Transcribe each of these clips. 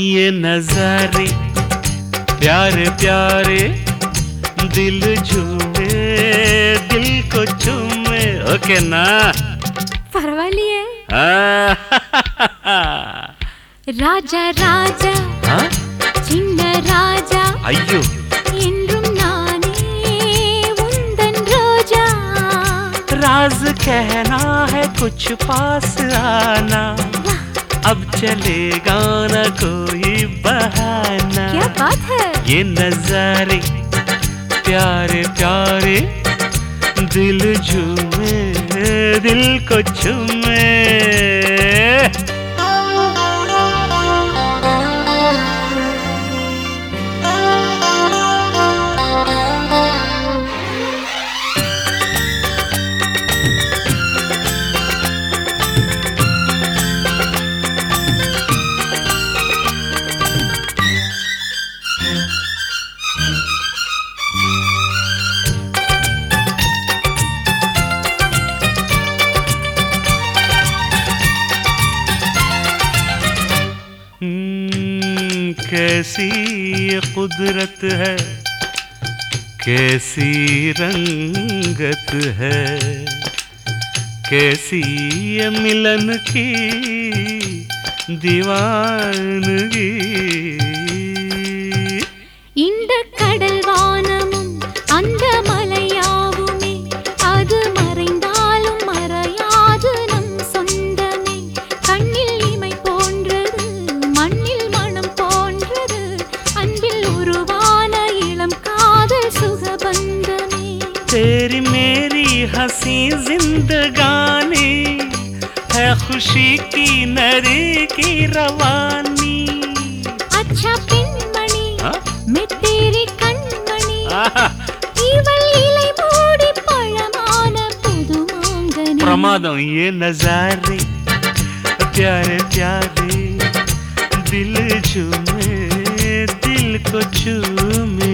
ये नजारे प्यारे प्यारे दिल झूमे दिल को चूमे ओके ना பரவாயில்லையே हाँ। ராஜா ராஜா हाँ? சின்ன ராஜா ஐயோ என்றும் நானே உந்தன் ரோஜா राज कहना है कुछ पास आना अब चलेगा ना कोई बहाना क्या बात है ये नजारे प्यारे प्यारे दिल झूमे दिल को चूमे कैसी ये कुदरत है कैसी रंगत है कैसी ये मिलन की दीवानगी இந்த கடல் வானமும் அந்த மலையாவுமே அது மறைந்தாலும் மறையாது நம் சொந்தமே கண்ணில் இமை போன்றது மண்ணில் மனம் போன்றது அன்பில் உருவான இளம் காதல் சுகபந்தமே तेरी मेरी हंसी जिंदगानी है खुशी की नरी की रवानी अच्छा பெண்மணி हाँ? मैं तेरी கண்மணி आहा, இவள் இலை மூடி பழமான புது மாங்கனி प्रमादम ये नजारे प्यारे प्यारे दिल झूमे दिल को चूमे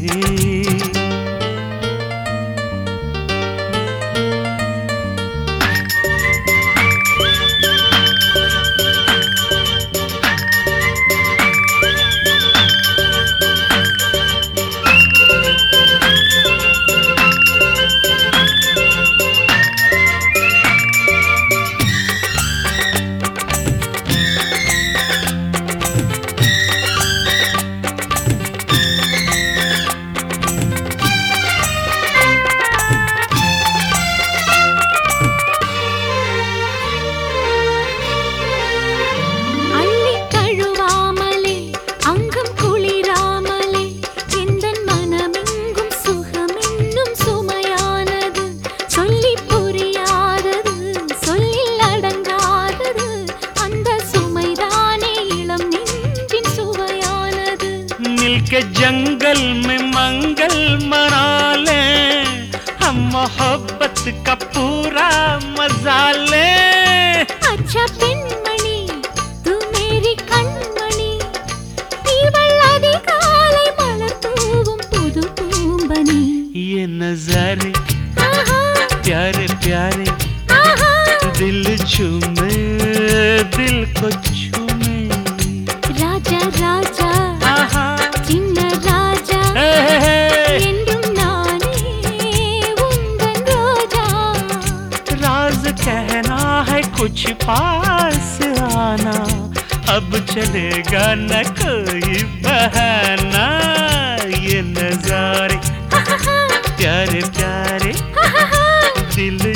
அள்ளி தழுவாமலே அங்கம் குளிராமலே எந்தன் மனமெங்கும் சுகமென்னும் சுமையானது சொல்லி புரியாதது சொல்லில் அடங்காதது அந்த சுமைதானே இளம் நெஞ்சின் சுவையானது मिलके जंगल में मंगल मना ले हम मोहब्बत का पूरा मजा ले अच्छा பெண்மணி तू मेरी கண்மணி இவள் அதிகாலை மலர் தூவும் புது பூம்பனி ये नजारे ஆஹா प्यारे प्यारे ஆஹா दिल झूमे दिल को चूमे ராஜா ராஜா आहा, சின்ன ராஜா हे, हे, हे। என்றும் நானே உந்தன் ரோஜா राज कहना है कुछ पास आना अब चलेगा न कोई बहाना ये नजारे प्यारे प्यारे दिल